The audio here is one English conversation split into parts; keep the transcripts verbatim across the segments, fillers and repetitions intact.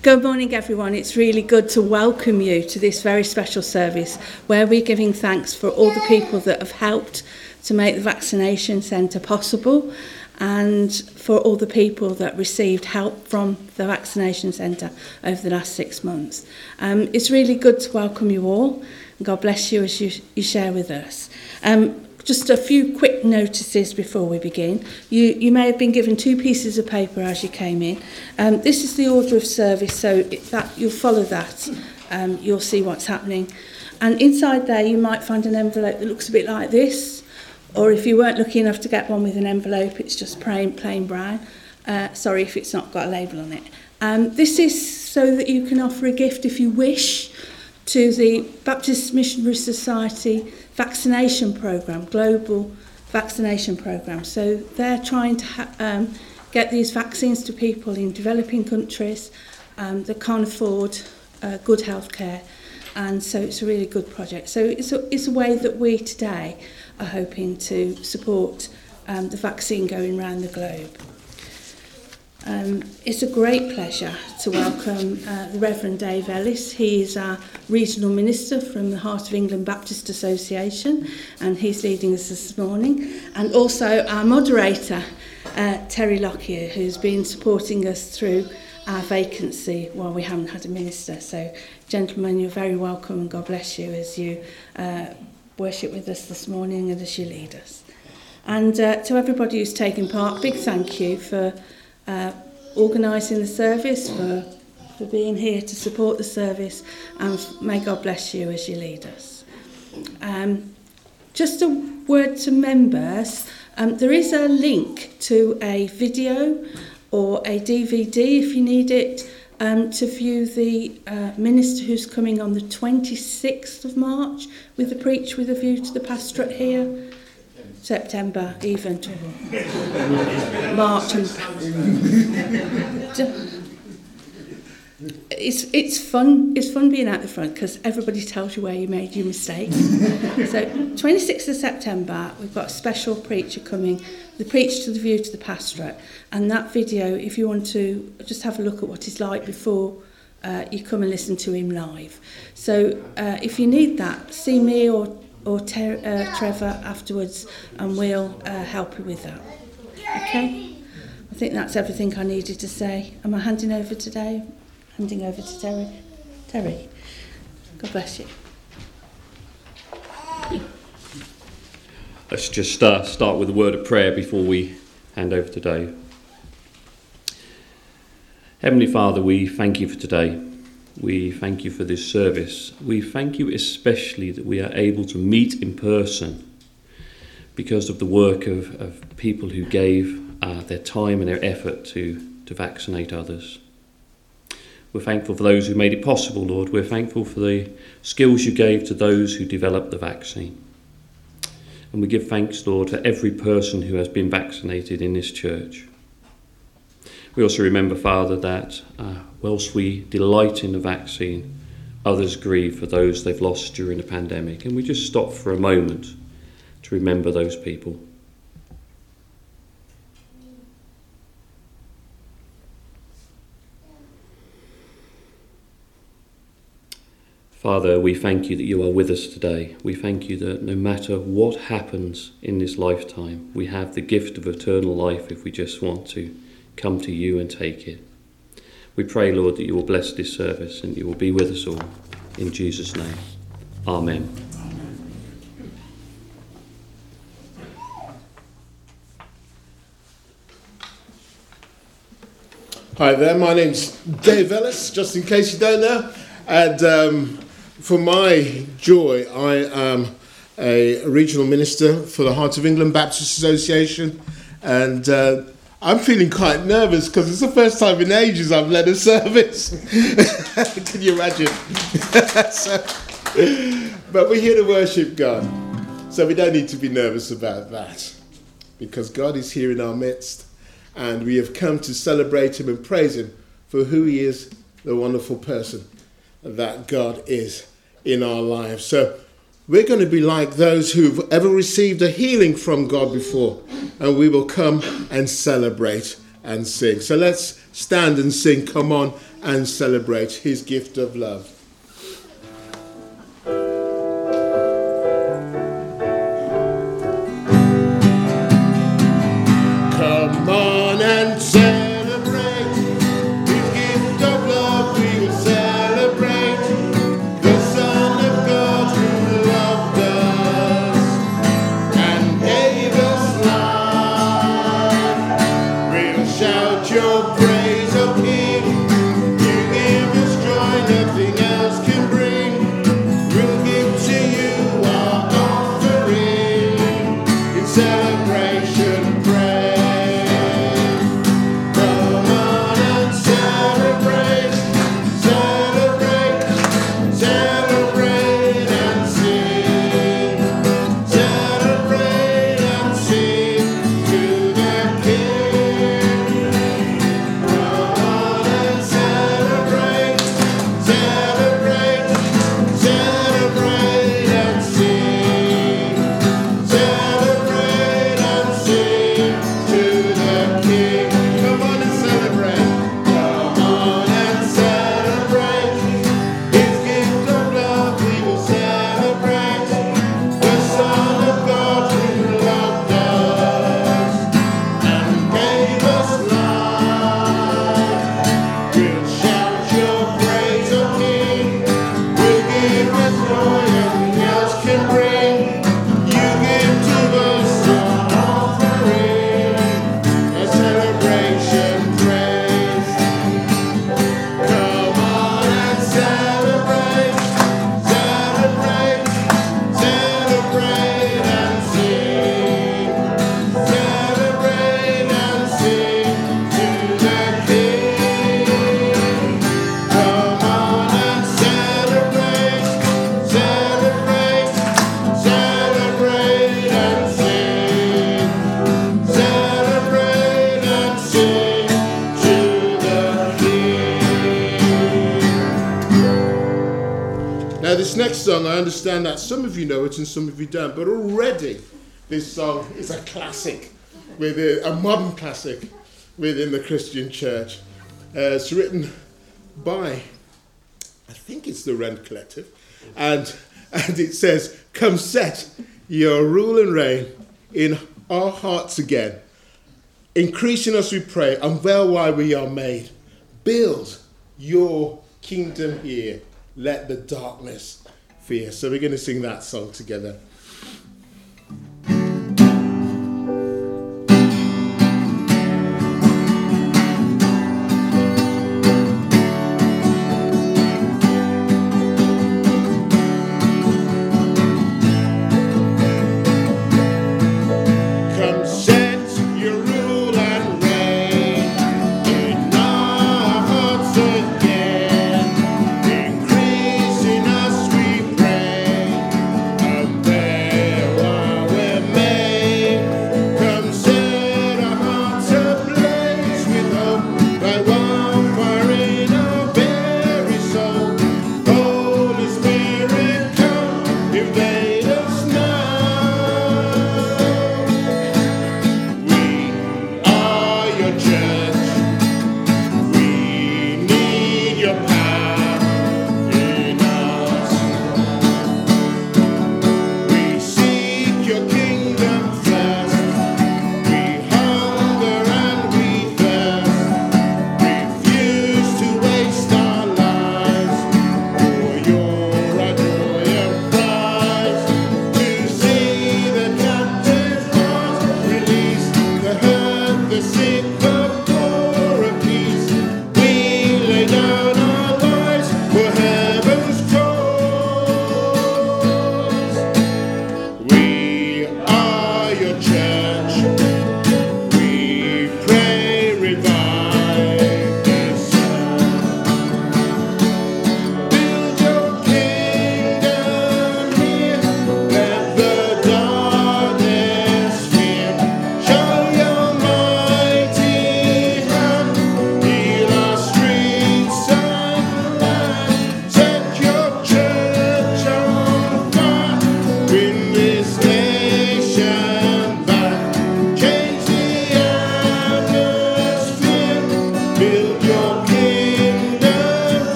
Good morning, everyone. It's really good to welcome you to this very special service where we're giving thanks for all the people that have helped to make the vaccination centre possible and for all the people that received help from the vaccination centre over the last six months. Um, it's really good to welcome you all, and God bless you as you, you share with us. Um, Just a few quick notices before we begin. You, you may have been given two pieces of paper as you came in. Um, this is the order of service, so it, that you'll follow that. Um, you'll see what's happening. And inside there you might find an envelope that looks a bit like this, or if you weren't lucky enough to get one with an envelope, it's just plain, plain brown. Uh, sorry if it's not got a label on it. Um, this is so that you can offer a gift if you wish to the Baptist Missionary Society vaccination programme, global vaccination programme. So they're trying to ha- um, get these vaccines to people in developing countries um, that can't afford uh, good health care. And so it's a really good project. So it's a, it's a way that we today are hoping to support um, the vaccine going around the globe. Um, it's a great pleasure to welcome uh, the Reverend Dave Ellis. He is our regional minister from the Heart of England Baptist Association, and he's leading us this morning. And also our moderator, uh, Terry Lockyer, who's been supporting us through our vacancy while we haven't had a minister. So, gentlemen, you're very welcome, and God bless you as you uh, worship with us this morning and as you lead us. And uh, to everybody who's taken part, big thank you for Uh, organising the service, for, for being here to support the service, and may God bless you as you lead us. Um, just a word to members, um, there is a link to a video or a D V D if you need it um, to view the uh, minister who's coming on the twenty-sixth of March with the Preach with a View to the Pastorate here. September, even to March. And it's it's fun. It's fun being out the front because everybody tells you where you made your mistakes. So, twenty-sixth of September, we've got a special preacher coming, the Preach to the View to the Pastorate, and that video, if you want to just have a look at what he's like before uh, you come and listen to him live. So, uh, if you need that, see me or. or ter- uh, Trevor afterwards, and we'll uh, help you with that. Okay? I think that's everything I needed to say. Am I handing over today? Handing over to Terry. Terry, God bless you. Let's just uh, start with a word of prayer before we hand over to Dave. Heavenly Father, we thank you for today. We thank you for this service. We thank you especially that we are able to meet in person because of the work of, of people who gave uh, their time and their effort to, to vaccinate others. We're thankful for those who made it possible, Lord. We're thankful for the skills you gave to those who developed the vaccine. And we give thanks, Lord, for every person who has been vaccinated in this church. We also remember, Father, that uh, whilst we delight in the vaccine, others grieve for those they've lost during the pandemic. And we just stop for a moment to remember those people. Father, we thank you that you are with us today. We thank you that no matter what happens in this lifetime, we have the gift of eternal life if we just want to come to you and take it. We pray, Lord, that you will bless this service and you will be with us all. In Jesus' name. Amen. Hi there, my name's Dave Ellis, just in case you don't know. And um, for my joy, I am a regional minister for the Heart of England Baptist Association. And uh, I'm feeling quite nervous because it's the first time in ages I've led a service. Can you imagine? so, but we're here to worship God. So we don't need to be nervous about that. Because God is here in our midst. And we have come to celebrate him and praise him for who he is, the wonderful person that God is in our lives. So we're going to be like those who've ever received a healing from God before, and we will come and celebrate and sing. So let's stand and sing, Come On and celebrate his gift of love. Come on and celebrate his gift of love. We will celebrate the Son of God who loved us and gave us life. We'll shout your praise, O King. You give us joy nothing else can bring. We'll give to you our offering in celebration praise. Come on and celebrate, celebrate, celebrate and sing. Celebrate and sing to the King. Come on and celebrate, celebrate, celebrate and sing. Celebrate and sing to the King. Come on and celebrate. Come on and celebrate his gift of love. We will celebrate the Son of God who loved us and gave us life. We'll shout your praise, O King. We'll give us joy nothing else can bring. You give to us our offering, a celebration praise. Come on and celebrate, celebrate, celebrate and sing. Celebrate and sing to the King. Come on and celebrate, celebrate, celebrate and sing. Celebrate and sing to the King. Now this next song, I understand that some of you know it and some of you don't, but already this song is a classic, within, a modern classic within the Christian church. Uh, it's written by, I think it's the Rent Collective, and and it says, "Come set your rule and reign in our hearts again. Increase in us, we pray, unveil why we are made. Build your kingdom here. Let the darkness fear." So we're going to sing that song together. Come set your rule and reign in our hearts again. Increase in us, we pray, unveil why we're made. Come set our hearts ablaze with hope by one fire in our very soul. Holy Spirit, come, invade us now. We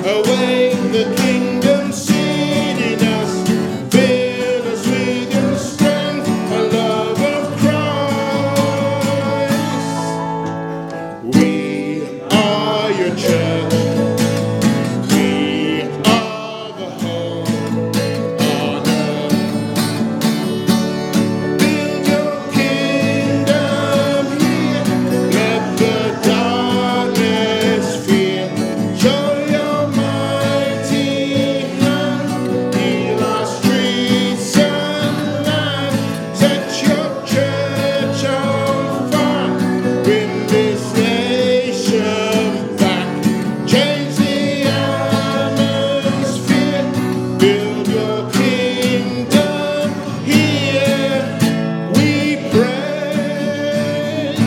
awake the kingdom seed in us, fill us with your strength and love of Christ. We are your church. We are the home on earth. Build your kingdom here. Let the darkness fear. Show your mighty hand. Heal our streets and land. Set your church on fire. Bring this nation back. Change the atmosphere. Build your kingdom here. We pray.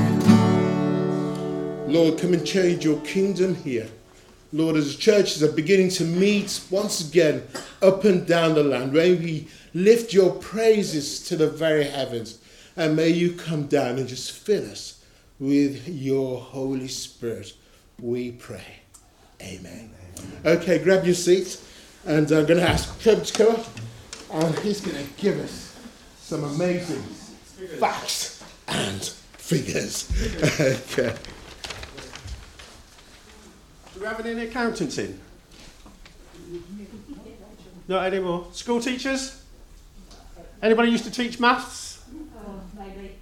Lord, come and change your kingdom here. Lord, as churches are beginning to meet once again up and down the land, may we lift your praises to the very heavens, and may you come down and just fill us with your Holy Spirit. We pray. Amen. Okay, grab your seat, and I'm going to ask Trevor to come up, and he's going to give us some amazing facts and figures. Okay. Do we have any accountants in? Not anymore. School teachers? Anybody used to teach maths? Oh, maybe.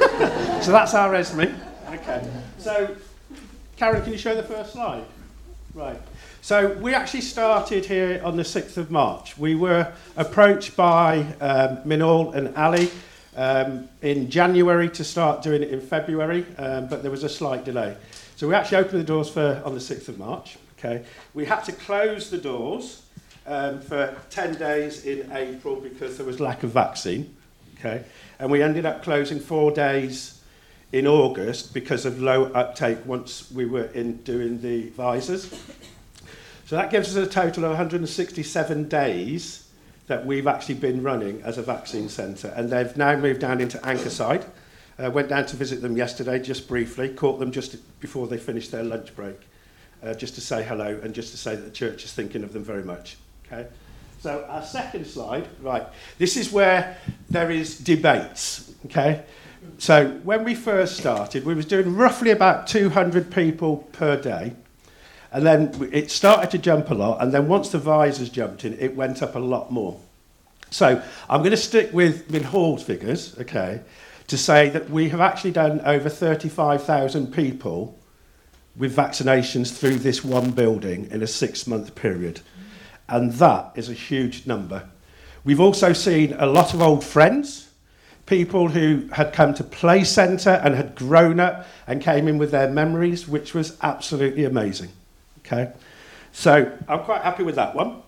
So that's our resume. Okay. So, Karen, can you show the first slide? Right. So we actually started here on the sixth of March. We were approached by um, Minhal and Ali um, in January to start doing it in February, um, but there was a slight delay. So we actually opened the doors for on the sixth of March. Okay. We had to close the doors um, for ten days in April because there was lack of vaccine. Okay. And we ended up closing four days in August because of low uptake once we were in doing the visors. So that gives us a total of one hundred sixty-seven days that we've actually been running as a vaccine centre, and they've now moved down into Ankerside. Uh, went down to visit them yesterday just briefly, caught them just before they finished their lunch break, uh, just to say hello and just to say that the church is thinking of them very much. Okay. So our second slide, right, this is where there is debates, okay? So when we first started, we was doing roughly about two hundred people per day, and then it started to jump a lot, and then once the visors jumped in, it went up a lot more. So I'm going to stick with Minhal's figures, okay, to say that we have actually done over thirty-five thousand people with vaccinations through this one building in a six-month period. And that is a huge number. We've also seen a lot of old friends, people who had come to Play Centre and had grown up and came in with their memories, which was absolutely amazing. Okay, so I'm quite happy with that one.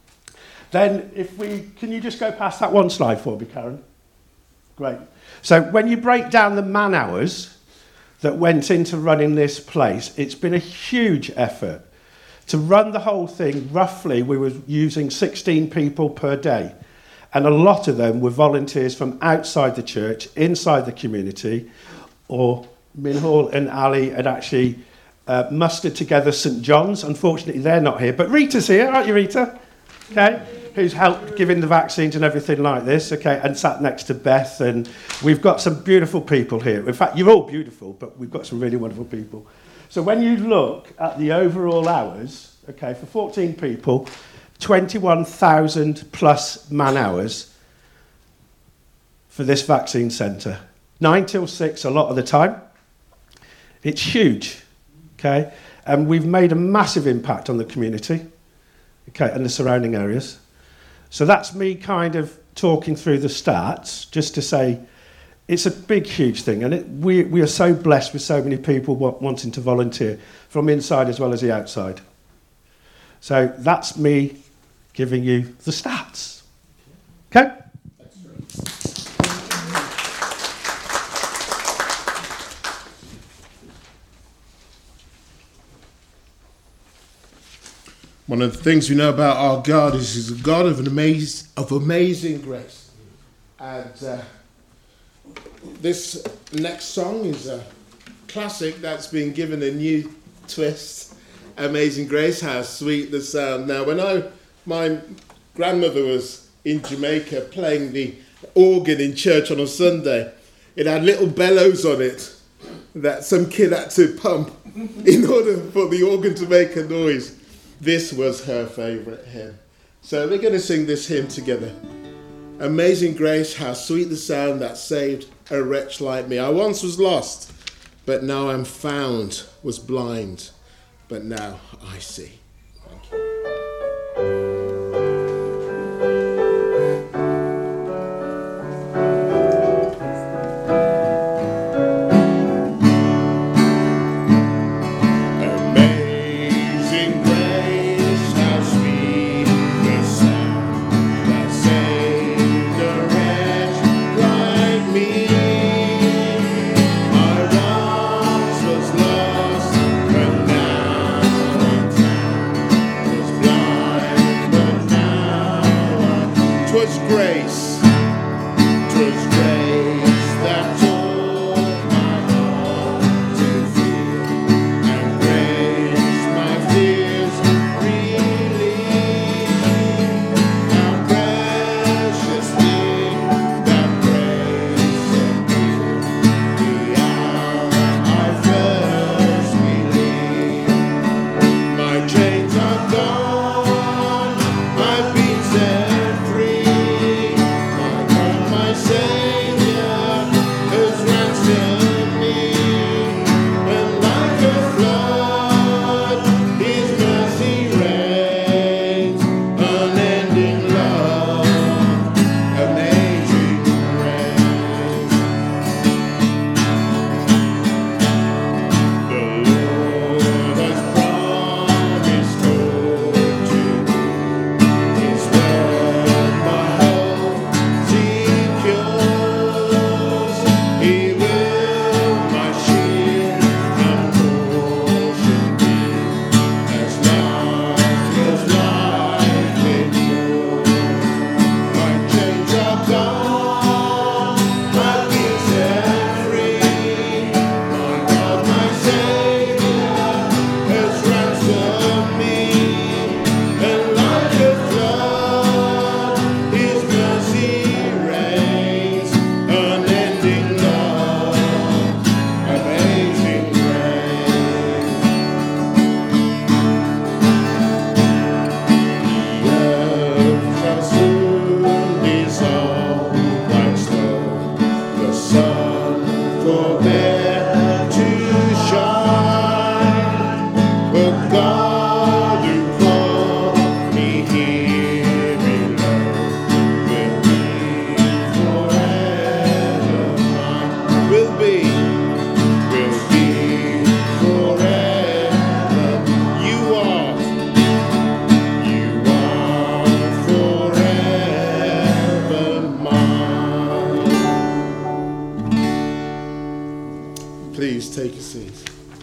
Then if we, can you just go past that one slide for me, Karen? Great. So when you break down the man hours that went into running this place, it's been a huge effort. To run the whole thing, roughly, we were using sixteen people per day. And a lot of them were volunteers from outside the church, inside the community, or Minhal and Ali had actually uh, mustered together St John's. Unfortunately, they're not here. But Rita's here, aren't you, Rita? Okay. Who's helped giving the vaccines and everything like this, okay, and sat next to Beth. And we've got some beautiful people here. In fact, you're all beautiful, but we've got some really wonderful people. So when you look at the overall hours, okay, for fourteen people, twenty-one thousand plus man hours for this vaccine centre. Nine till six a lot of the time. It's huge, okay? And we've made a massive impact on the community, okay, and the surrounding areas. So that's me kind of talking through the stats, just to say it's a big, huge thing. And it, we, we are so blessed with so many people wa- wanting to volunteer from inside as well as the outside. So that's me giving you the stats. Okay? One of the things we know about our God is He's a God of an amaz- of amazing grace. And uh, this next song is a classic that's been given a new twist. Amazing Grace, how sweet the sound. Now, when I, my grandmother was in Jamaica playing the organ in church on a Sunday, it had little bellows on it that some kid had to pump in order for the organ to make a noise. This was her favourite hymn. So we're going to sing this hymn together. Amazing Grace, how sweet the sound that saved a wretch like me. I once was lost, but now I'm found, was blind, but now I see. Thank you. Please take a seat.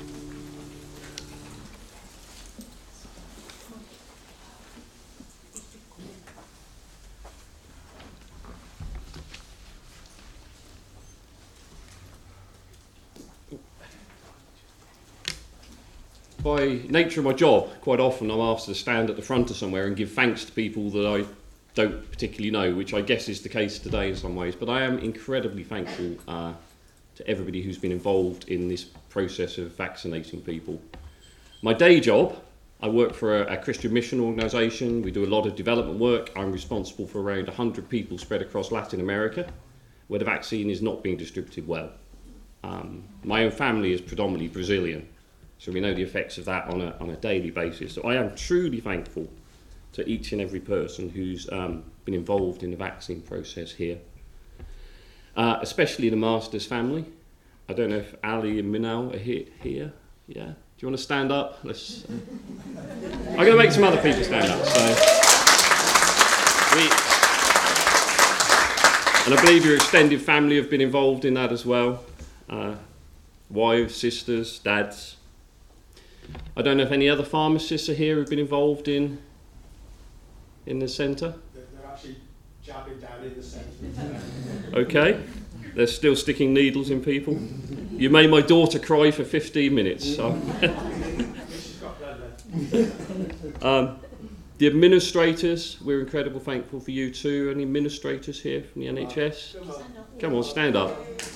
By nature of my job, quite often I'm asked to stand at the front of somewhere and give thanks to people that I don't particularly know, which I guess is the case today in some ways. But I am incredibly thankful uh, to everybody who's been involved in this process of vaccinating people. My day job, I work for a, a Christian mission organisation. We do a lot of development work. I'm responsible for around one hundred people spread across Latin America, where the vaccine is not being distributed well. Um, my own family is predominantly Brazilian, so we know the effects of that on a, on a daily basis. So I am truly thankful to each and every person who's um, been involved in the vaccine process here, uh, especially the Masters family. I don't know if Ali and Minal are here. here. Yeah, do you want to stand up? Let's. Uh... I'm going to make some other people stand up. So, we... and I believe your extended family have been involved in that as well. Uh, wives, sisters, dads. I don't know if any other pharmacists are here who've been involved in in the centre. They're, they're actually jabbing down in the centre. Okay, they're still sticking needles in people. You made my daughter cry for fifteen minutes. So. She's got blood left. Um, the administrators, we're incredibly thankful for you too. Any administrators here from the N H S? Come on, stand up.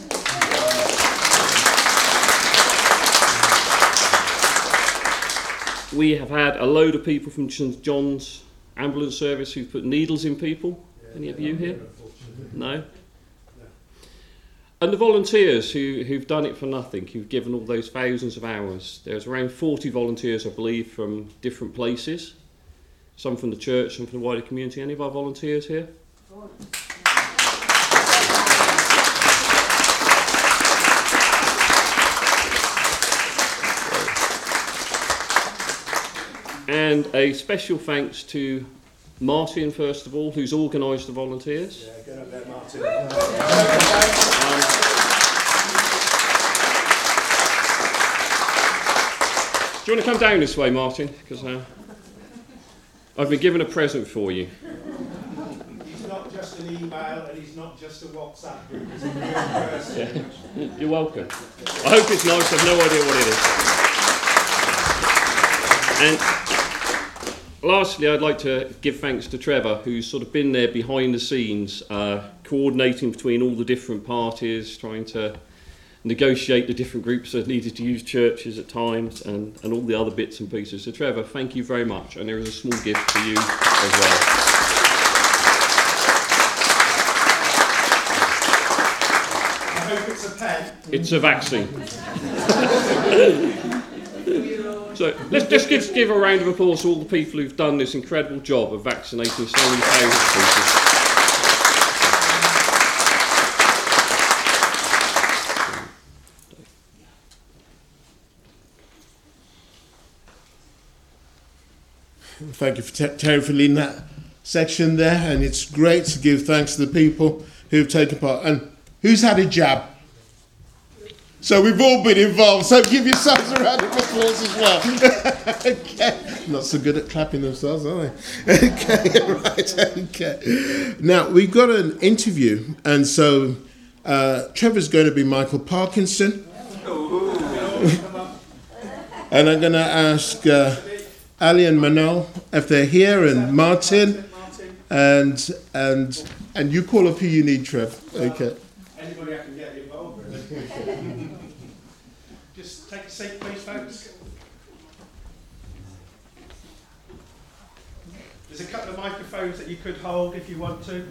We have had a load of people from St John's ambulance service who've put needles in people. Any of you here? No? And the volunteers who, who've done it for nothing, who've given all those thousands of hours. There's around forty volunteers, I believe, from different places. Some from the church, some from the wider community. Any of our volunteers here? And a special thanks to Martin, first of all, who's organised the volunteers. Yeah, get up there, Martin. Um, do you want to come down this way, Martin? Because uh, I've been given a present for you. He's not just an email and he's not just a WhatsApp group. He's a real person. Yeah. You're welcome. I hope it's nice. I've no idea what it is. And lastly, I'd like to give thanks to Trevor, who's sort of been there behind the scenes, uh, coordinating between all the different parties, trying to negotiate the different groups that needed to use churches at times, and, and all the other bits and pieces. So Trevor, thank you very much, and there is a small gift for you as well. I hope it's a pen. It's a vaccine. So let's just give, give a round of applause to all the people who've done this incredible job of vaccinating so many thousands of people. Thank you, for Ter- Terry, for leading that section there. And it's great to give thanks to the people who've taken part. And who's had a jab? So we've all been involved. So give yourselves a round of applause as well. Okay. Not so good at clapping themselves, are they? Okay, right, okay. Now, we've got an interview. And so uh, Trevor's going to be Michael Parkinson. And I'm going to ask uh, Ali and Manal if they're here, and Martin, and and and you call up who you need, Trev. Okay. Anybody I can get involved with. Just take a seat, please, folks. There's a couple of microphones that you could hold if you want to.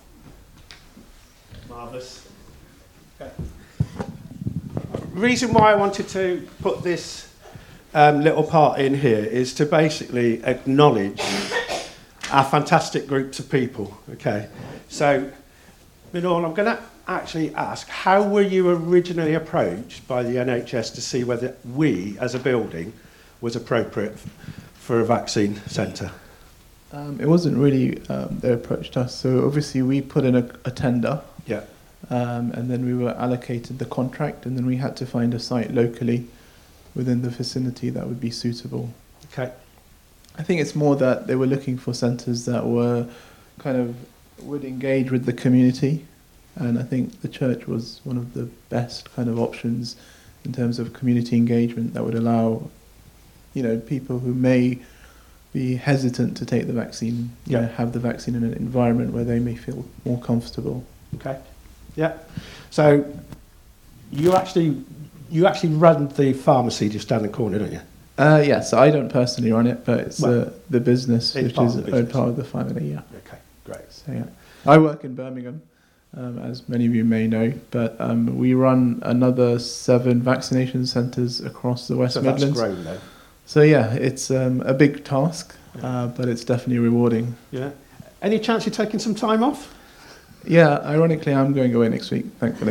Marvellous. Okay. The reason why I wanted to put this Um, little part in here is to basically acknowledge our fantastic groups of people. Okay, so Minal, I'm going to actually ask, how were you originally approached by the N H S to see whether we, as a building, was appropriate for a vaccine centre? Um, it wasn't really um, they approached us. So obviously we put in a, a tender. Yeah. Um, and then we were allocated the contract, and then we had to find a site locally within the vicinity that would be suitable. Okay. I think it's more that they were looking for centres that were kind of would engage with the community, and I think the church was one of the best kind of options in terms of community engagement that would allow, you know, people who may be hesitant to take the vaccine, you Yeah. know, have the vaccine in an environment where they may feel more comfortable. Okay. Yeah. So you actually you actually run the pharmacy just down the corner, don't you? Uh, yeah, so I don't personally run it, but it's Well, uh, the business, it's which part is of the a business. part of the family, yeah. Okay, great. So, yeah. I work in Birmingham, um, as many of you may know, but um, we run another seven vaccination centres across the West So Midlands. that's grown though. So yeah, it's um, a big task, uh, but it's definitely rewarding. Yeah. Any chance you're taking some time off? Yeah, ironically, I'm going away next week, thankfully.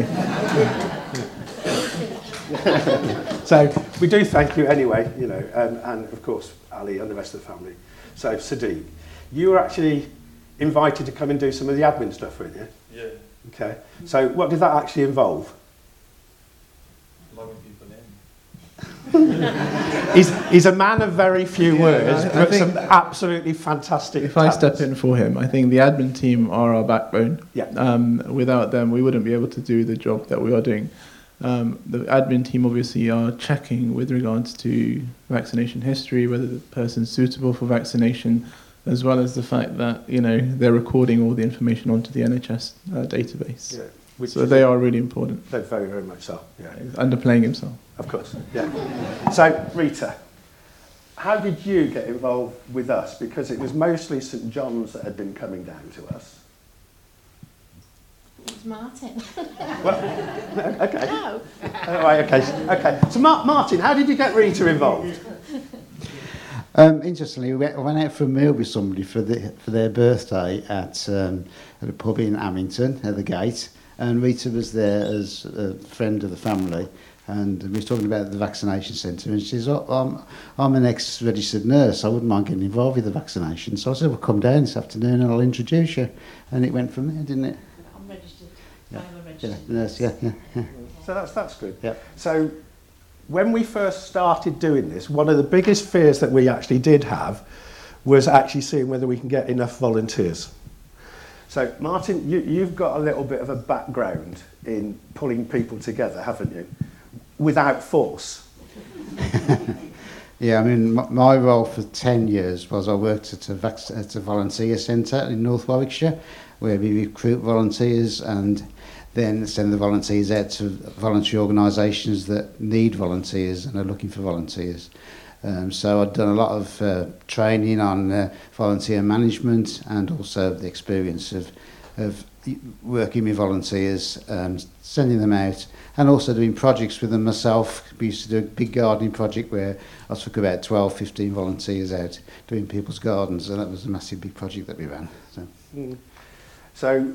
So we do thank you anyway, you know, um, and of course Ali and the rest of the family. So Sadiq, you were actually invited to come and do some of the admin stuff, weren't you? Yeah, Okay. So what did that actually involve? logging people in. He's, he's a man of very few Yeah, words, I- I but think some absolutely fantastic If I step talents. in for him, I think the admin team are our backbone. Yeah. Um, without them, we wouldn't be able to do the job that we are doing. Um, the admin team obviously are checking with regards to vaccination history, whether the person's suitable for vaccination, as well as the fact that, you know, they're recording all the information onto the N H S uh, database. Yeah, which So they are really important. They're very, very much so. Yeah, He's underplaying himself. of course. Yeah. So, Rita, how did you get involved with us? Because it was mostly St John's that had been coming down to us. It's Martin. Well, okay. No. Oh, right, okay. Okay. So, Mar- Martin, how did you get Rita involved? Um, interestingly, we went, I went out for a meal with somebody for, the, for their birthday at, um, at a pub in Amington, at the gate, and Rita was there as a friend of the family, and we were talking about the vaccination centre, and she says, oh, I'm, I'm an ex-registered nurse, I wouldn't mind getting involved with the vaccination. So I said, well, come down this afternoon and I'll introduce you. And it went from there, didn't it? I'm registered. Yeah. I'm a registered Yeah, nurse, yeah, yeah, yeah. So that's, that's good. Yeah. So when we first started doing this, one of the biggest fears that we actually did have was actually seeing whether we can get enough volunteers. So Martin, you, you've got a little bit of a background in pulling people together, haven't you? Without force. Yeah, I mean, my, my role for ten years was I worked at a, vac- at a volunteer centre in North Warwickshire, where we recruit volunteers and then send the volunteers out to voluntary organisations that need volunteers and are looking for volunteers. Um, so I'd done a lot of uh, training on uh, volunteer management and also the experience of, of working with volunteers, um, sending them out, and also doing projects with them myself. We used to do a big gardening project where I took about twelve, fifteen volunteers out doing people's gardens, and that was a massive big project that we ran. So, Mm. So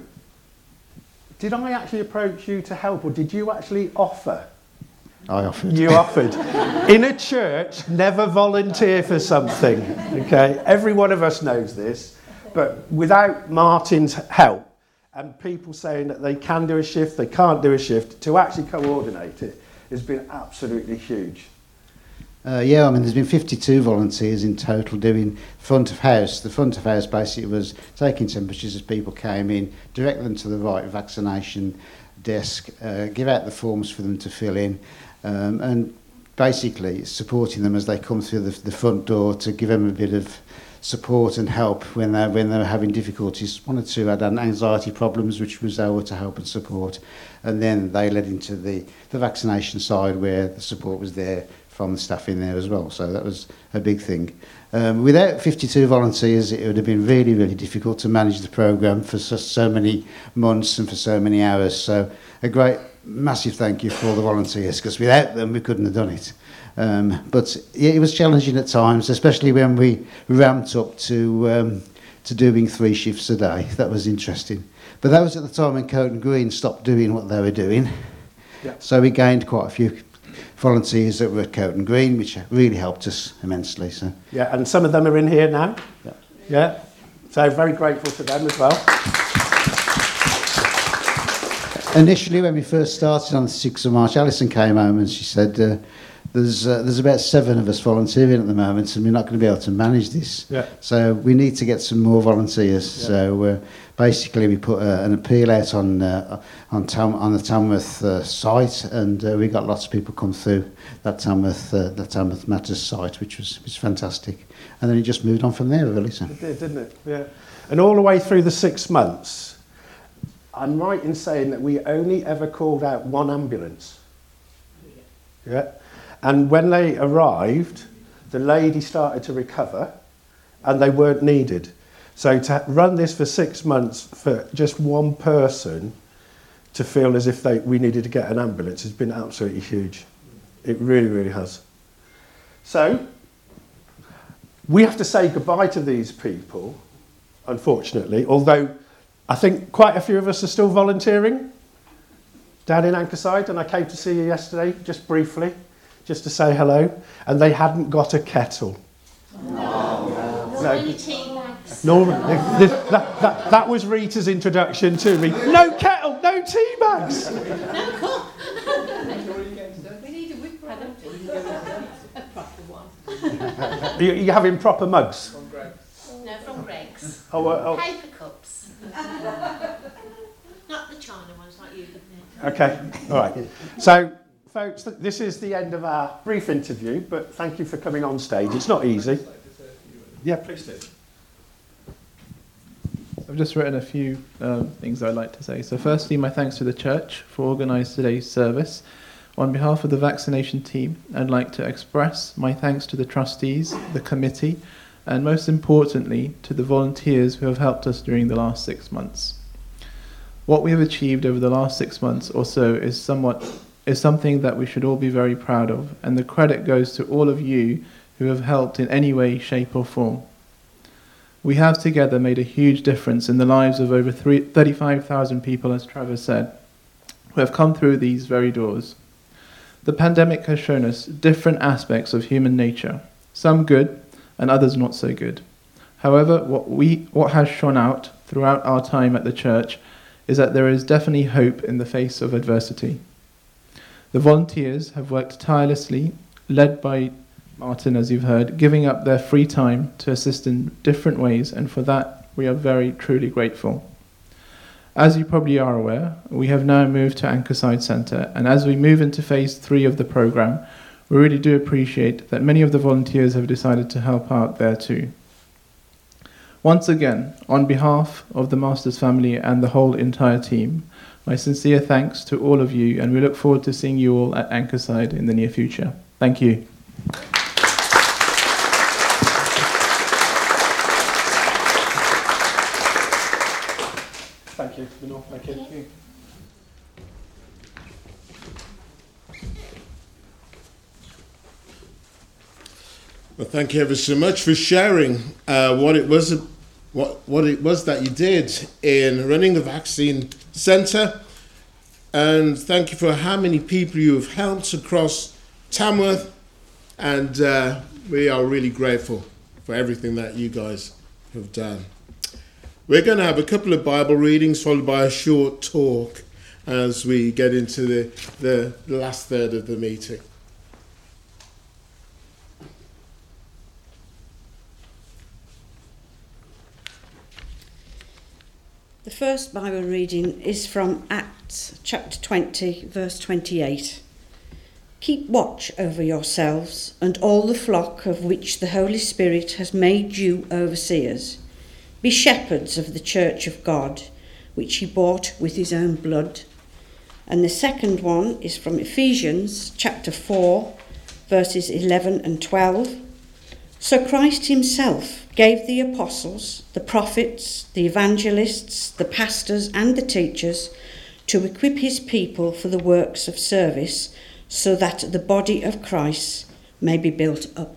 did I actually approach you to help, or did you actually offer? I offered. You offered. In a church, never volunteer for something. Okay, every one of us knows this, but without Martin's help and people saying that they can do a shift, they can't do a shift, to actually coordinate it has been absolutely huge. Uh, yeah, I mean, there's been fifty-two volunteers in total doing front of house. The front of house basically was taking temperatures as people came in, direct them to the right vaccination desk, uh, give out the forms for them to fill in, um, and basically supporting them as they come through the, the front door to give them a bit of support and help when they when they were having difficulties. One or two had anxiety problems, which was able to help and support, and then they led into the, the vaccination side where the support was there from the staff in there as well. So that was a big thing. Um, without fifty-two volunteers, it would have been really, really difficult to manage the programme for so, so many months and for so many hours. So a great, massive thank you for all the volunteers, because without them, we couldn't have done it. Um, but yeah, it was challenging at times, especially when we ramped up to um, to doing three shifts a day. That was interesting. But that was at the time when Coton Green stopped doing what they were doing. Yeah. So we gained quite a few volunteers that were at Coton Green, which really helped us immensely. So Yeah, and some of them are in here now. yeah. Yeah, so very grateful to them as well. Initially, when we first started on the sixth of March, Alison came home and she said, uh, there's uh, there's about seven of us volunteering at the moment, and we're not going to be able to manage this. Yeah. So we need to get some more volunteers. Yeah. So uh, basically, we put uh, an appeal out on uh, on Tam- on the Tamworth uh, site, and uh, we got lots of people come through that Tamworth uh, that Tamworth Matters site, which was was fantastic. And then it just moved on from there, really. So. It did, didn't it? Yeah. And all the way through the six months, I'm right in saying that we only ever called out one ambulance. Yeah. And when they arrived, the lady started to recover and they weren't needed. So to run this for six months for just one person to feel as if they, we needed to get an ambulance has been absolutely huge. It really, really has. So we have to say goodbye to these people, unfortunately, although I think quite a few of us are still volunteering down in Ankerside, and I came to see you yesterday, just briefly, just to say hello, and they hadn't got a kettle. No. No. No. Any tea bags. No, this, that, that, that was Rita's introduction to me. No kettle, no tea bags. No cup. We need a whip round. A proper one. Are you, are you having proper mugs? No, from Greg's. Oh, uh, oh. Paper cups. Not the China ones, like you. No. Okay, all right. So, folks, th- this is the end of our brief interview, but thank you for coming on stage. It's not easy. Yeah, please do. I've just written a few um, things I'd like to say. So firstly, my thanks to the church for organising today's service. On behalf of the vaccination team, I'd like to express my thanks to the trustees, the committee, and most importantly, to the volunteers who have helped us during the last six months. What we have achieved over the last six months or so is somewhat is something that we should all be very proud of, and the credit goes to all of you who have helped in any way, shape or form. We have together made a huge difference in the lives of over thirty-five thousand people, as Trevor said, who have come through these very doors. The pandemic has shown us different aspects of human nature, some good and others not so good. However, what we what has shone out throughout our time at the church is that there is definitely hope in the face of adversity. The volunteers have worked tirelessly, led by Martin, as you've heard, giving up their free time to assist in different ways, and for that we are very truly grateful. As you probably are aware, we have now moved to Ankerside Centre, and as we move into phase three of the programme, we really do appreciate that many of the volunteers have decided to help out there too. Once again, on behalf of the Masters family and the whole entire team, my sincere thanks to all of you, and we look forward to seeing you all at Ankerside in the near future. Thank you. Thank you. Thank you. Thank you. Well, thank you ever so much for sharing uh, what it was, what what it was that you did in running the vaccine centre, and thank you for how many people you have helped across Tamworth, and uh, we are really grateful for everything that you guys have done. We're going to have a couple of Bible readings followed by a short talk as we get into the, the, the last third of the meeting. The first Bible reading is from Acts chapter twenty, verse twenty-eight. Keep watch over yourselves and all the flock of which the Holy Spirit has made you overseers. Be shepherds of the church of God, which he bought with his own blood. And the second one is from Ephesians chapter four, verses eleven and twelve. So Christ himself gave the apostles, the prophets, the evangelists, the pastors and the teachers to equip his people for the works of service, so that the body of Christ may be built up.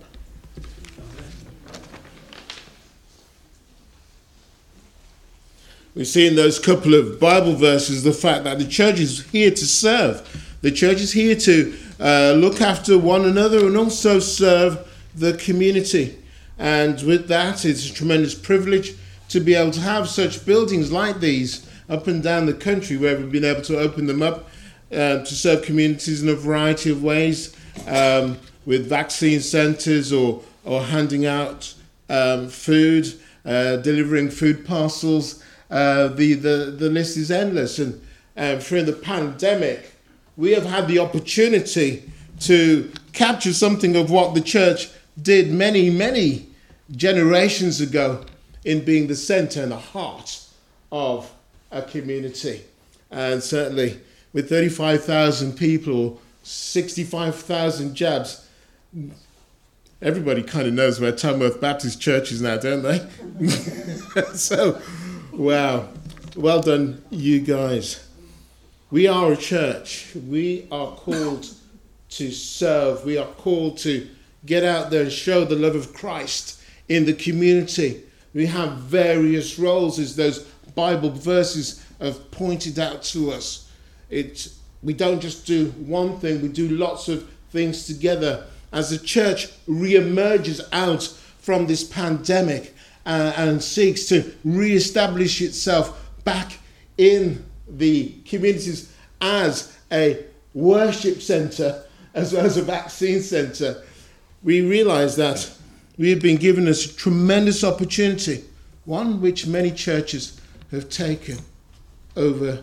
We see in those couple of Bible verses the fact that the church is here to serve. The church is here to uh, look after one another and also serve the community. And with that, it's a tremendous privilege to be able to have such buildings like these up and down the country, where we've been able to open them up uh, to serve communities in a variety of ways, um, with vaccine centres or, or handing out um, food, uh, delivering food parcels. Uh, the, the, the list is endless. And um, through the pandemic, we have had the opportunity to capture something of what the church did many, many generations ago in being the centre and the heart of a community. And certainly with thirty-five thousand people or sixty-five thousand jabs, everybody kind of knows where Tamworth Baptist Church is now, don't they? So, wow. Well done, you guys. We are a church. We are called to serve. We are called to get out there and show the love of Christ in the community. We have various roles, as those Bible verses have pointed out to us. It, we don't just do one thing, we do lots of things together. As the church re-emerges out from this pandemic uh, and seeks to re-establish itself back in the communities as a worship centre as well as a vaccine centre, we realise that we have been given a tremendous opportunity, one which many churches have taken over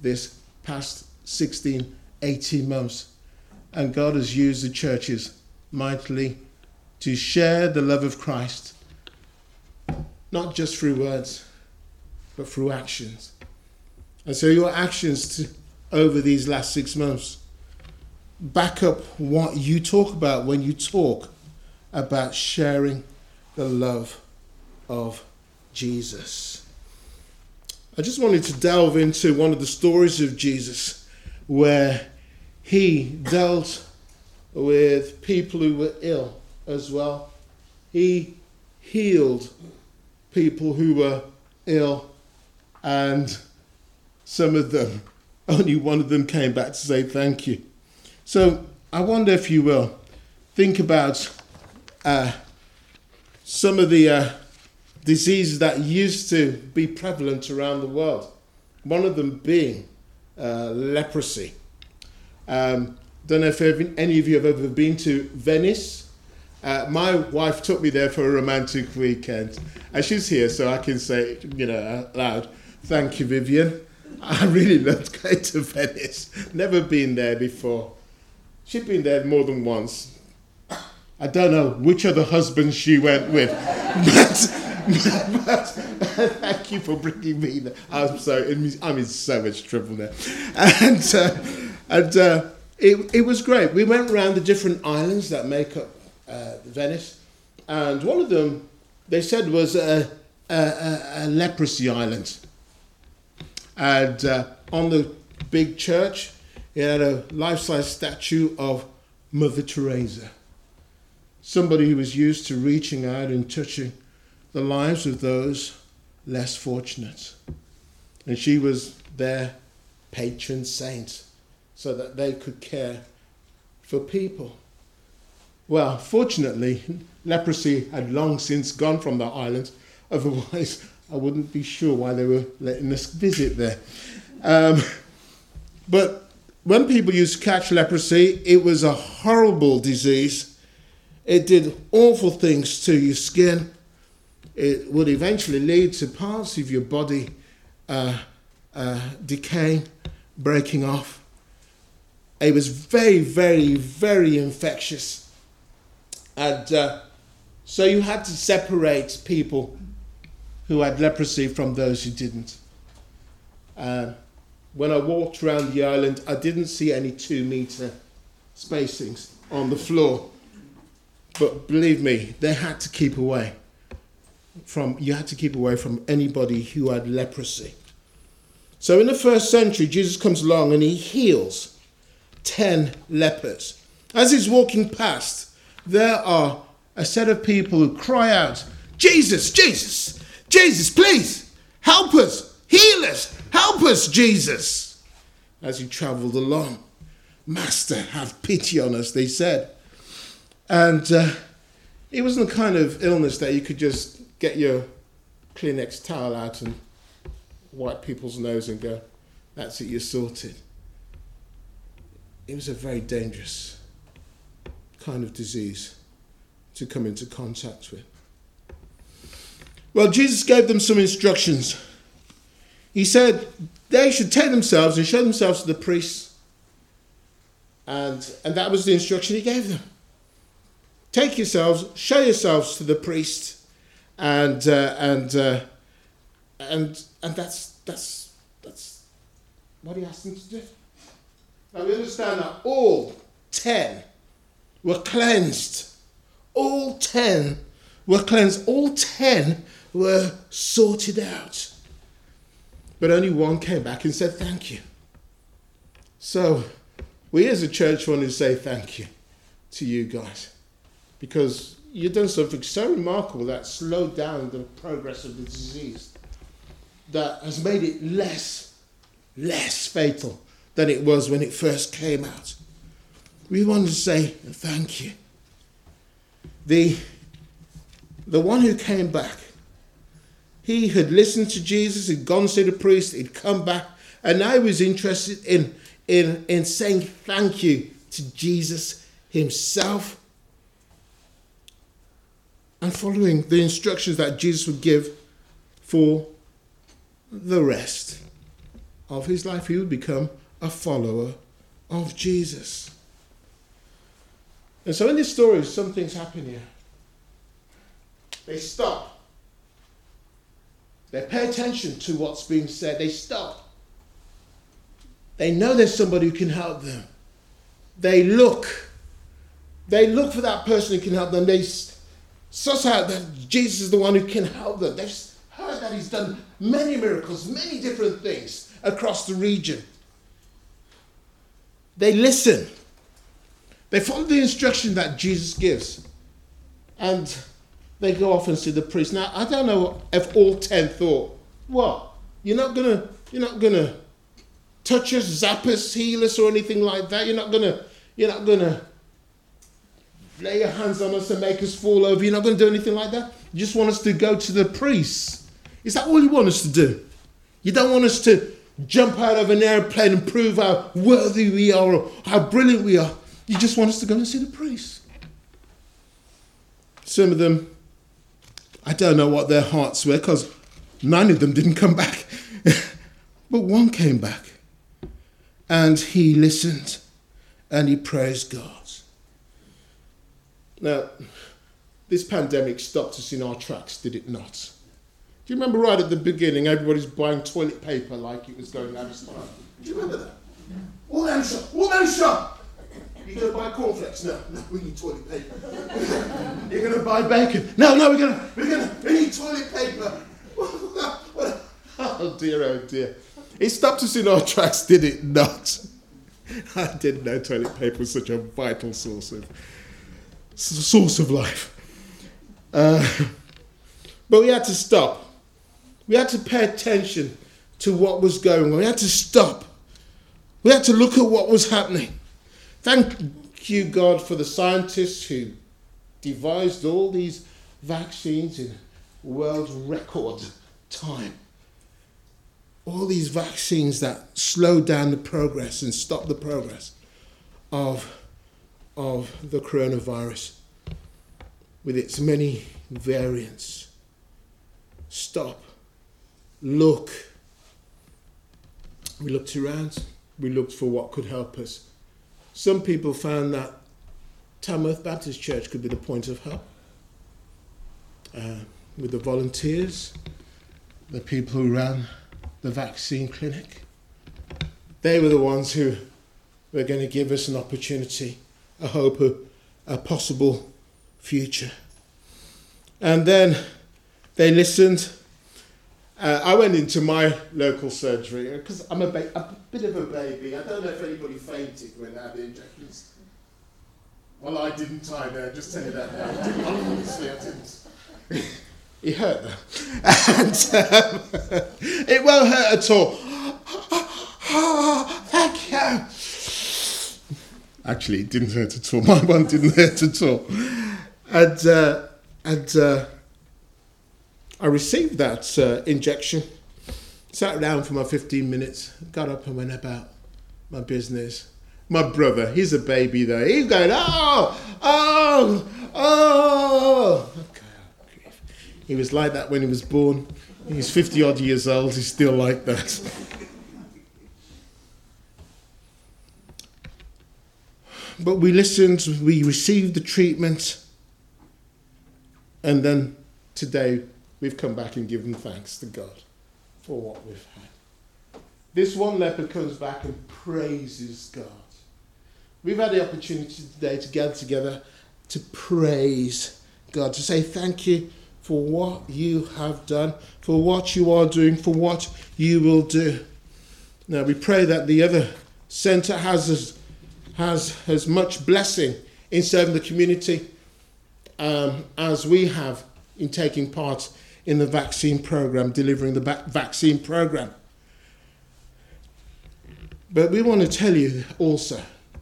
this past sixteen, eighteen months. And God has used the churches mightily to share the love of Christ, not just through words, but through actions. And so your actions to, over these last six months back up what you talk about when you talk about sharing the love of Jesus. I just wanted to delve into one of the stories of Jesus where he dealt with people who were ill as well. He healed people who were ill, and some of them, only one of them came back to say thank you. So I wonder if you will think about uh, some of the uh, diseases that used to be prevalent around the world. One of them being uh, leprosy. Um, don't know if any of you have ever been to Venice. Uh, my wife took me there for a romantic weekend, and she's here, so I can say, you know, out loud, thank you, Vivian. I really loved going to Venice. Never been there before. She'd been there more than once. I don't know which other husbands she went with, but, but thank you for bringing me there. I'm so I'm in so much trouble now, and uh, and uh, it it was great. We went around the different islands that make up uh, Venice, and one of them they said was a a, a, a leprosy island, and uh, on the big church, it had a life-size statue of Mother Teresa, somebody who was used to reaching out and touching the lives of those less fortunate. And she was their patron saint so that they could care for people. Well, fortunately, leprosy had long since gone from the island. Otherwise, I wouldn't be sure why they were letting us visit there. Um, but when people used to catch leprosy, it was a horrible disease. It did awful things to your skin. It would eventually lead to parts of your body uh, uh, decaying, breaking off. It was very, very, very infectious. And uh, so you had to separate people who had leprosy from those who didn't. Uh, when I walked around the island, I didn't see any two-metre spacings on the floor. But believe me, they had to keep away from, you had to keep away from anybody who had leprosy. So in the first century, Jesus comes along and he heals ten lepers. As he's walking past, there are a set of people who cry out, Jesus, Jesus, Jesus, please, help us, heal us, help us, Jesus. As he travelled along, Master, have pity on us, they said. And uh, it wasn't the kind of illness that you could just get your Kleenex towel out and wipe people's nose and go, that's it, you're sorted. It was a very dangerous kind of disease to come into contact with. Well, Jesus gave them some instructions. He said they should take themselves and show themselves to the priests. And, and that was the instruction he gave them. Take yourselves, show yourselves to the priest, and uh, and uh, and and that's that's that's what he asked them to do. Now we understand that all ten were cleansed. All ten were cleansed. All ten were sorted out. But only one came back and said thank you. So we as a church want to say thank you to you guys, because you've done something so remarkable that slowed down the progress of the disease, that has made it less, less fatal than it was when it first came out. We want to say thank you. The, the one who came back, he had listened to Jesus, he'd gone to see the priest, he'd come back, and now he was interested in, in, in saying thank you to Jesus himself, and following the instructions that Jesus would give for the rest of his life, he would become a follower of Jesus. And so in this story, something's happened here. They stop. They pay attention to what's being said. They stop. They know there's somebody who can help them. They look. They look for that person who can help them. They suss out that Jesus is the one who can help them. They've heard that he's done many miracles, many different things across the region. They listen. They follow the instruction that Jesus gives. And they go off and see the priest. Now, I don't know if all ten thought, what? You're not gonna, you're not gonna touch us, zap us, heal us, or anything like that. You're not gonna, you're not gonna lay your hands on us and make us fall over. You're not gonna do anything like that. You just want us to go to the priest. Is that all you want us to do? You don't want us to jump out of an airplane and prove how worthy we are or how brilliant we are. You just want us to go and see the priest. Some of them, I don't know what their hearts were, because none of them didn't come back. But one came back. And he listened. And he praised God. Now, this pandemic stopped us in our tracks, did it not? Do you remember right at the beginning, everybody's buying toilet paper like it was going out of style? Do you remember that? All down shop, all down shop. You're going to buy cornflakes? No, no, we need toilet paper. You're going to buy bacon? No, no, we're going to, we're going to, we need toilet paper. Oh dear, oh dear. It stopped us in our tracks, did it not? I didn't know toilet paper was such a vital source of, source of life. Uh, but we had to stop. We had to pay attention to what was going on. We had to stop. We had to look at what was happening. Thank you, God, for the scientists who devised all these vaccines in world record time. All these vaccines that slow down the progress and stop the progress of, of the coronavirus with its many variants. Stop. Look. We looked around. We looked for what could help us. Some people found that Tamworth Baptist Church could be the point of help. Uh, with the volunteers, the people who ran the vaccine clinic. They were the ones who were going to give us an opportunity, a hope, a, a possible future. And then they listened. Uh, I went into my local surgery because I'm a, ba- a bit of a baby. I don't know if anybody fainted when they had the injections. Well, I didn't either, just tell you that now. I didn't, honestly, I didn't. It hurt though. And um, it won't hurt at all. Oh, thank you. Actually, it didn't hurt at all. My one didn't hurt at all. And, uh, and uh, I received that uh, injection, sat down for my fifteen minutes, got up and went about my business. My brother, he's a baby though. He's going, oh, oh, oh. Okay. He was like that when he was born. He's fifty odd years old. He's still like that. But we listened, we received the treatment. And then today we've come back and given thanks to God for what we've had. This one leper comes back and praises God. We've had the opportunity today to gather together to praise God, to say thank you for what you have done, for what you are doing, for what you will do. Now we pray that the other centre has as, has as much blessing in serving the community um, as we have in taking part in the vaccine programme, delivering the va- vaccine programme. But we want to tell you also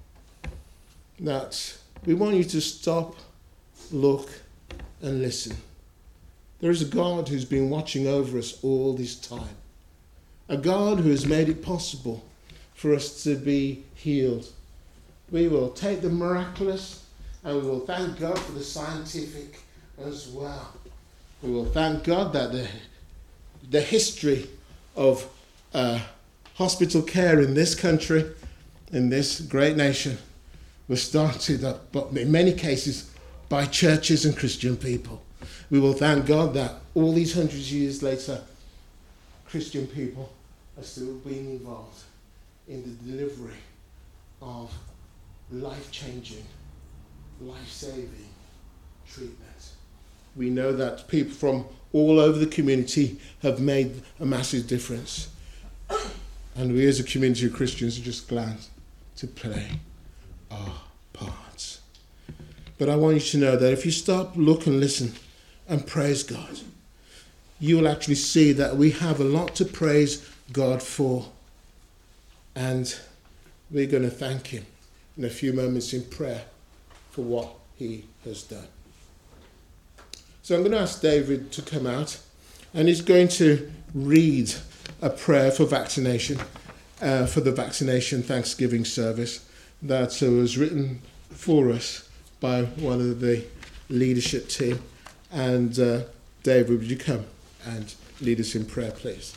that we want you to stop, look and listen. There is a God who's been watching over us all this time. A God who has made it possible for us to be healed. We will take the miraculous and we will thank God for the scientific as well. We will thank God that the, the history of uh, hospital care in this country, in this great nation, was started up, but in many cases, by churches and Christian people. We will thank God that all these hundreds of years later, Christian people are still being involved in the delivery of life-changing, life-saving treatment. We know that people from all over the community have made a massive difference. And we as a community of Christians are just glad to play our parts. But I want you to know that if you stop, look and listen and praise God, you will actually see that we have a lot to praise God for. And we're going to thank him in a few moments in prayer for what he has done. So I'm going to ask David to come out, and he's going to read a prayer for vaccination, uh, for the vaccination Thanksgiving service that uh, was written for us by one of the leadership team. And uh, David, would you come and lead us in prayer, please?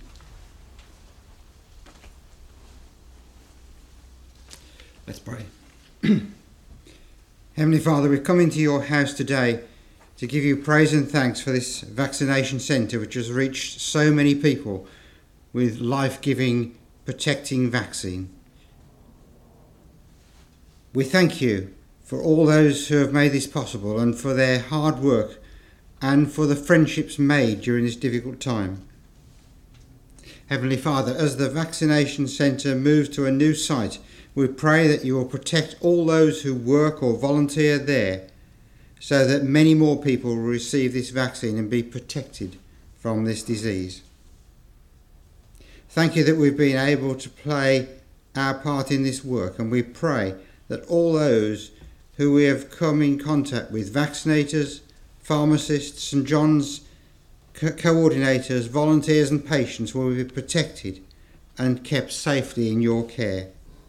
Let's pray. Heavenly Father, we've come into your house today to give you praise and thanks for this vaccination centre which has reached so many people with life-giving, protecting vaccine. We thank you for all those who have made this possible and for their hard work and for the friendships made during this difficult time. Heavenly Father, as the vaccination centre moves to a new site, we pray that you will protect all those who work or volunteer there so that many more people will receive this vaccine and be protected from this disease. Thank you that we've been able to play our part in this work, and we pray that all those who we have come in contact with, vaccinators, pharmacists, St John's co- coordinators, volunteers and patients, will be protected and kept safely in your care.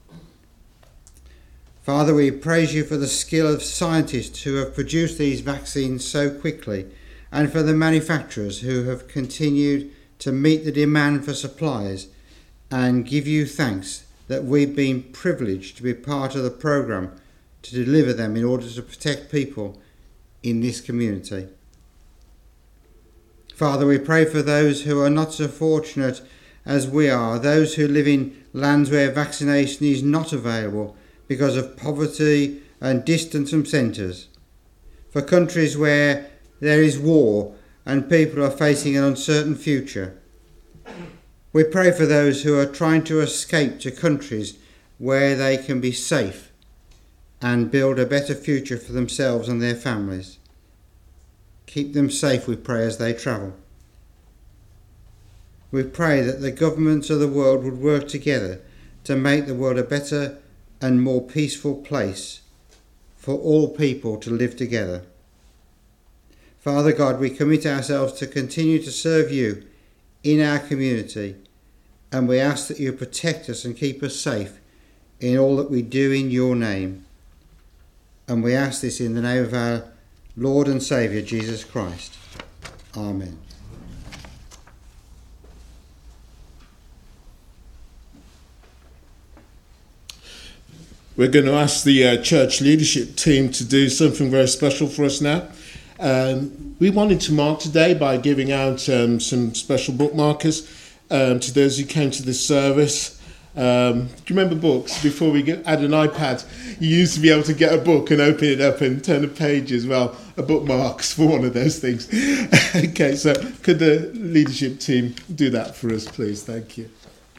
Father, we praise you for the skill of scientists who have produced these vaccines so quickly, and for the manufacturers who have continued to meet the demand for supplies, and give you thanks that we've been privileged to be part of the programme to deliver them in order to protect people in this community. Father, we pray for those who are not so fortunate as we are, those who live in lands where vaccination is not available because of poverty and distance from centres, for countries where there is war and people are facing an uncertain future. We pray for those who are trying to escape to countries where they can be safe and build a better future for themselves and their families. Keep them safe, we pray, as they travel. We pray that the governments of the world would work together to make the world a better and more peaceful place for all people to live together. Father God, we commit ourselves to continue to serve you in our community, and we ask that you protect us and keep us safe in all that we do in your name. And we ask this in the name of our Lord and Saviour, Jesus Christ. Amen. We're going to ask the uh, church leadership team to do something very special for us now. Um, we wanted to mark today by giving out um, some special bookmarkers um, to those who came to this service. Um, do you remember books? Before we get, had an iPad, you used to be able to get a book and open it up and turn the pages. Well, a bookmark's for one of those things. Okay, so could the leadership team do that for us, please? Thank you.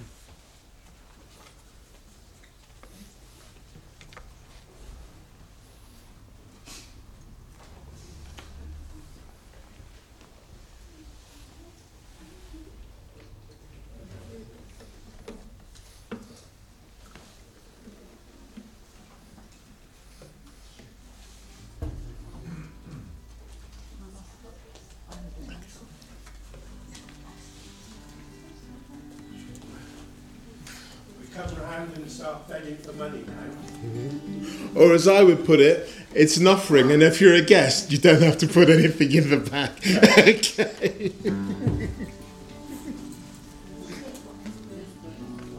And start paying for money now. Or as I would put it, it's an offering, and if you're a guest, you don't have to put anything in the back. Okay.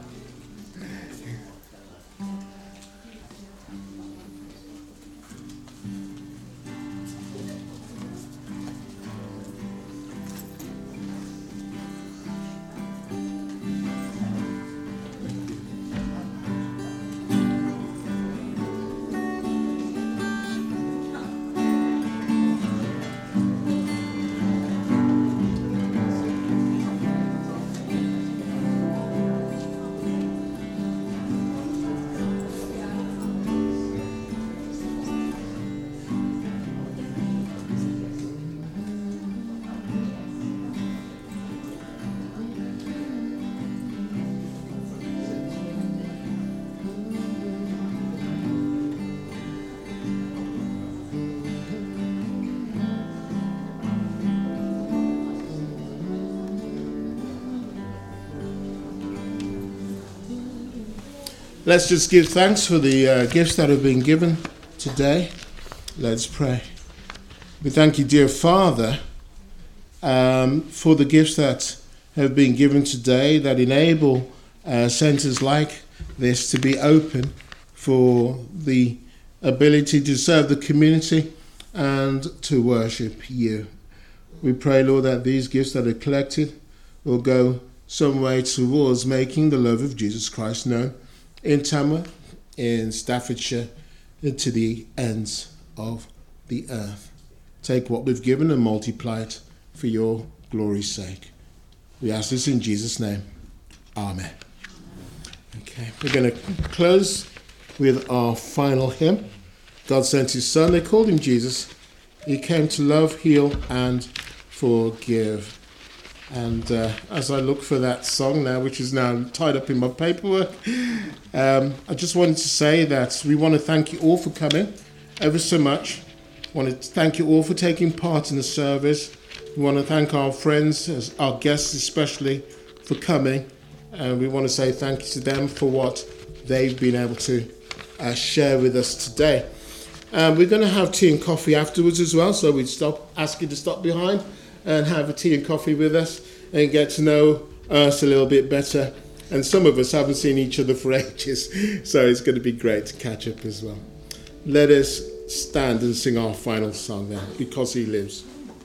let's just give thanks for the uh, gifts that have been given today. Let's pray. We thank you, dear Father, um, for the gifts that have been given today that enable uh, centres like this to be open for the ability to serve the community and to worship you. We pray, Lord, that these gifts that are collected will go some way towards making the love of Jesus Christ known in Tamworth, in Staffordshire, and to the ends of the earth. Take what we've given and multiply it for your glory's sake. We ask this in Jesus' name. Amen. Okay, we're going to close with our final hymn. God sent his son. They called him Jesus. He came to love, heal, and forgive. And uh, as I look for that song now, which is now tied up in my paperwork, um, I just wanted to say that we want to thank you all for coming ever so much. I want to thank you all for taking part in the service. We want to thank our friends, as our guests especially, for coming. And we want to say thank you to them for what they've been able to uh, share with us today. Um, we're going to have tea and coffee afterwards as well, so we'd stop, ask you to stop behind and have a tea and coffee with us and get to know us a little bit better. And some of us haven't seen each other for ages, so it's going to be great to catch up as well. Let us stand and sing our final song then, Because He Lives.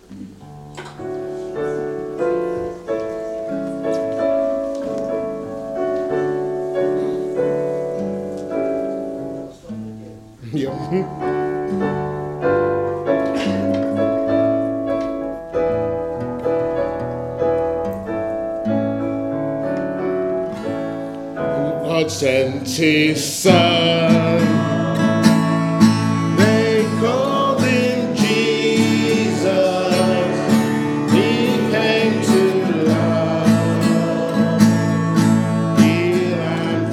Yeah. God sent his son. They called him Jesus. He came to love, heal and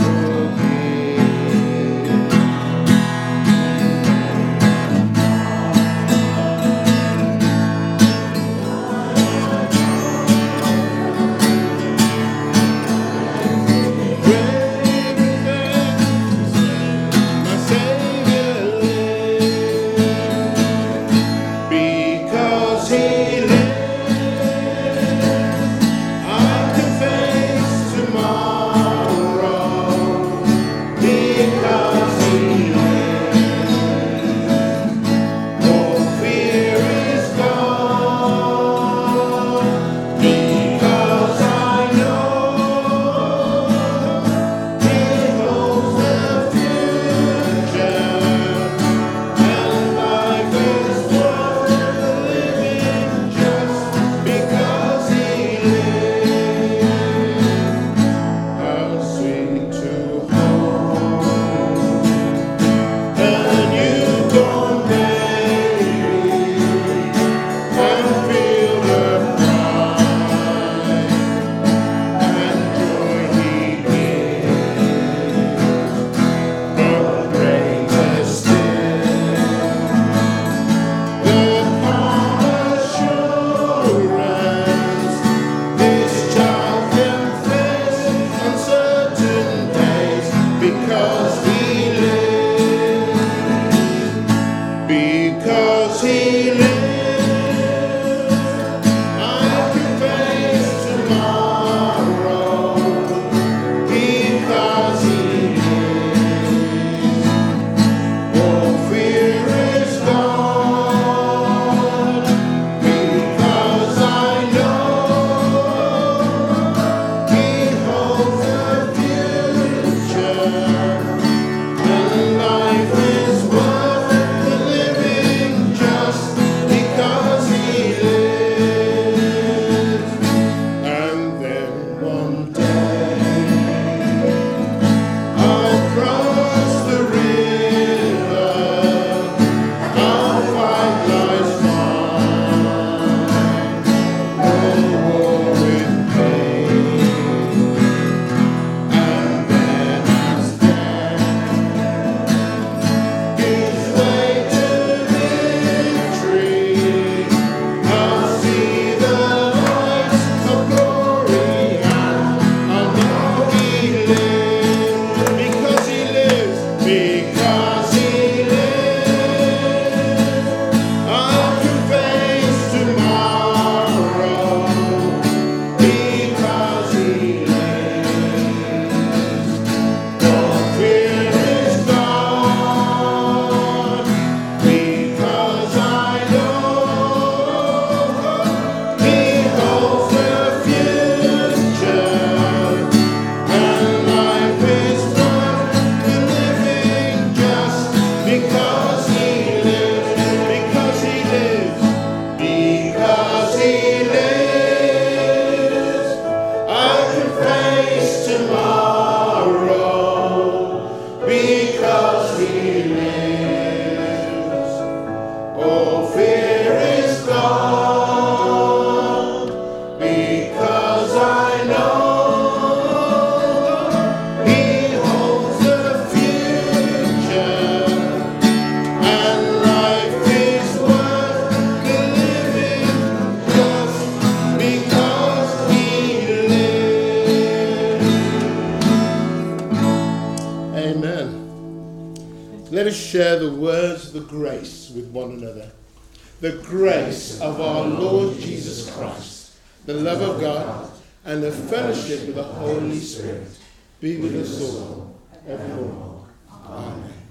share the words of the grace with one another. The grace of our Lord Jesus Christ, the love of God, and the fellowship of the Holy Spirit be with us all evermore. Amen.